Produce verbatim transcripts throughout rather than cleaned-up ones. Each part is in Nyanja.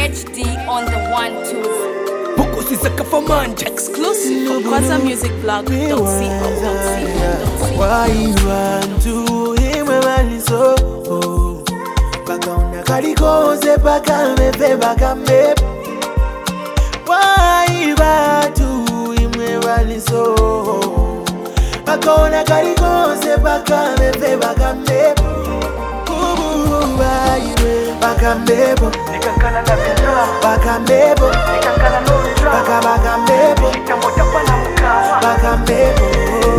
H D on the one two. Focus is a kafamanja. Exclusive from Kwaza Music Blog. Don't see, don't see, don't see. Why you want to him when so? Baka una kalikoze baka mepe baka mepe. Why you want to him when so? Baka una kalikoze baka mepe baka mepe. Why you baka mepe? Nikakana na vindra Baka mepe. Nikakana no vindra Baka baka mepe. Nikamota kwa na mkawa Baka mepe.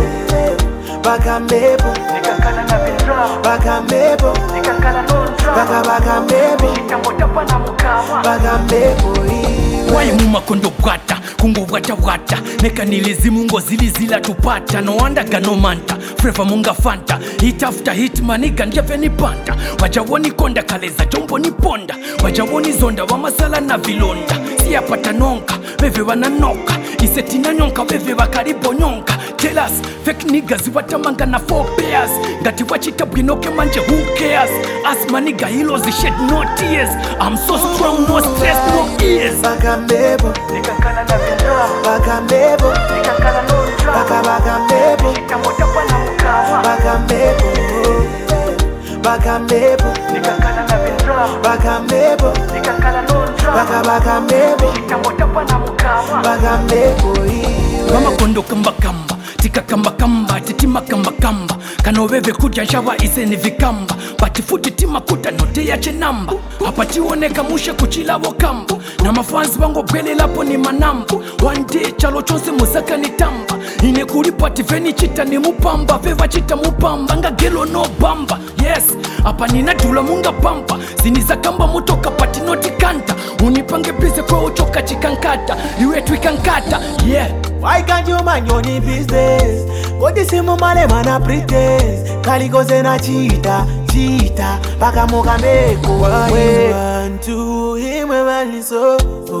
Baka mepe. Nikakana na vindra Baka mepe. Nikakana no vindra Baka baka mepe. Nikamota kwa na mkawa Baka mepe. Wai mumakondo bwata kungo bwata bwata neka nilizimu ngo zilizila tupata no wanda gano manta freva munga fanta hit after hit maniga njeve ni panda wajawoni konda kaleza jombo ni ponda wajawoni zonda wa masala na vilonda siyapata nonka beve wananoka isetina nyonka beve wakaribo nyonka tell us fake niggas watamanga na four pairs ngati wachita bwinoke manje who cares as maniga hilo zi shed no tears I'm so strong no stress no ears Baka mepe. Nikakana na vindra Baka mepe. Nikakana no vindra Baka baka mepe. Nikamota kwa na mkawa Baka mepe. Baka mepe. Nikakana na vindra Baka mepe. Nikakana no vindra Baka baka mepe. Nikamota kwa na mkawa Baka mepe. mama kondo kamba kamba tika kamba kamba titima kamba kamba kanoveve kudya nshava iseni vikamba batifuti tima kuta note yache namba apatiwoneka mushe kuchilavo kamba na mafanzi vangobwelelapo ni manamba one day chalo chose musaka ni tamba ine kulipati veni chita ni mupamba veva chita mupamba ngagelo no bamba yes apa ninadula munga pampa ziniza kamba mutoka pati noti kanta unipange bize kwa uchoka chikankata iwetu ikankata yeah. Why can't you mind your own business? Go this him male mana pretend. Kali goze na cheetah, cheetah. Baka moka meko. Why you want to him when so?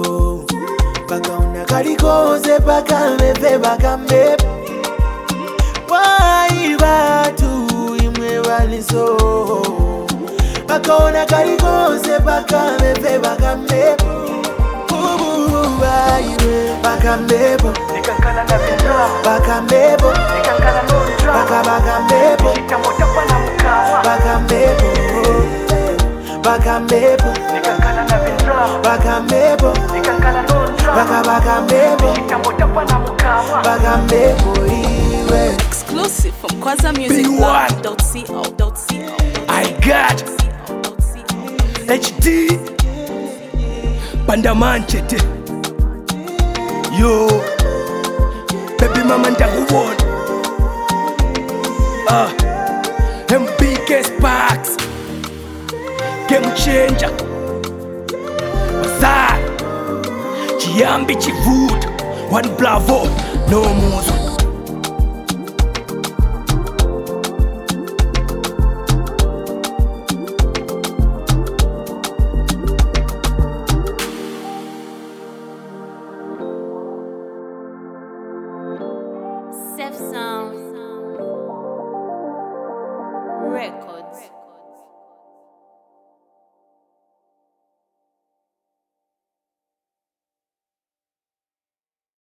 Baka una kali goze baka mepe baka mepe. Why you want to him when so? Baka una kali goze baka mepe baka mepe. Why you baka mepe? Nikakana na vindra Baka mepe. Nikakana no vindra Baka baka mepe. Nikamota kwa na mkawa Baka mepe. Baka mepe. Nikakana na vindra Baka mepe. Nikakana no vindra Baka baka mepe. Nikamota kwa na mkawa Baka mepe. Exclusive from Kwaza Music Big Blog. one. Don't see, oh, don't see, oh, I got don't see, oh. H D Pandamanchete Yo Baby mama ndakuwona Ah M B K Sparks Game changer Wazar Chiambi chivuta One Bravo No muzo Safe Sound Record.